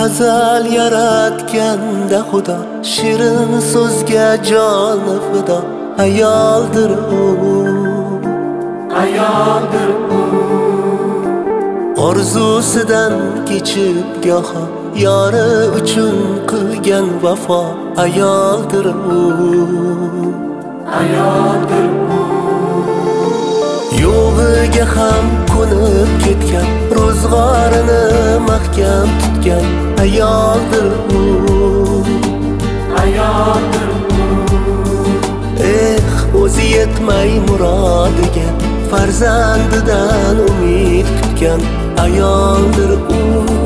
Azal yaratganda Xudo shirin so'zga joni fido. Ayoldir u, ayoldir u. Orzusidan kechib goho yori uchun qilgan vafo. Ayoldir u, ayoldir u. Yo'g'iga ham ko'nib ketgan, ro'zg'orini mahkam tutgan. Ayoldir u, ayoldir u. O'zi yetmay murodiga farzandidan umid kutgan. Ayoldir u,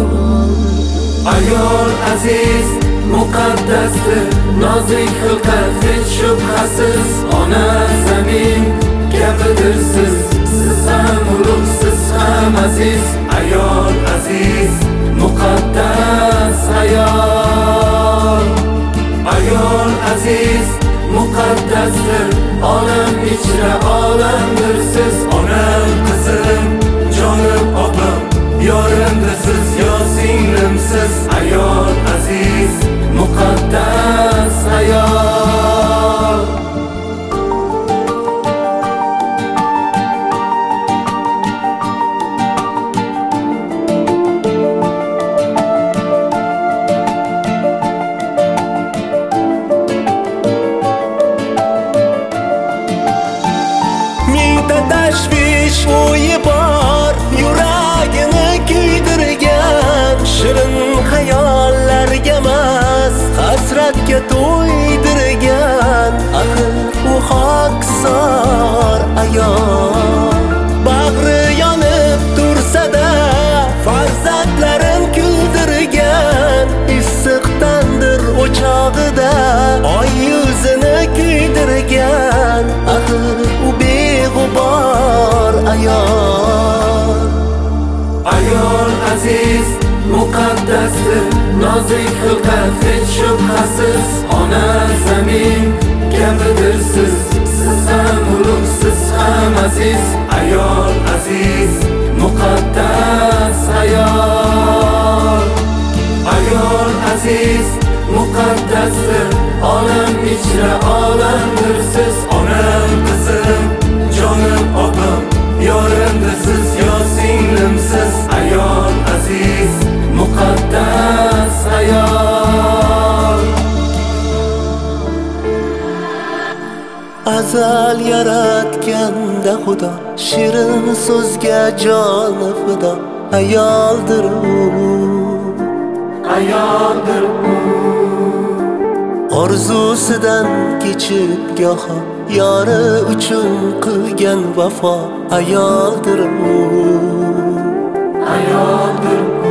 ayol aziz muqaddasdir, nozik xilqat hech shubhasiz. Ona zamin kabidir siz, siz ham ulug', siz ham aziz. Ayol aziz muqaddas ayol. Ayol aziz muqaddasdir, olam ichra olamdir siz. Onam qizim, jonim opam, yorimdir siz, yo singlimsiz. Ayol aziz muqaddas ayol. Tashvish o'yi bor, yuragini kuydirgan. Shirin xayollarga emas, hasratga to'ydirgan. Axir u xokisor ayol. Bag'ri yonib tursa-da, farzandlarin kuldirgan. Issiqdandir o'chog'ida oy yuzini kuydirgan. Axir u beg'ubor ayol. Ayol aziz muqaddasdir, nozik xilqat hech shubhasiz. Ona zamin kabidir siz, siz ham ulug', siz ham aziz. Ayol aziz muqaddas ayol. Ayol aziz muqaddasdir, olam ichra olamdir siz. Onam qizim, jonim opam, yorimdir siz, yo singlimsiz. Ayol aziz muqaddas ayol. Azal yaratganda Xudo shirin so'zga joni fido. Ayoldir u, ayoldir u. Orzusidan kechib goho yori uchun qilgan vafo. Ayoldir u, ayoldir u.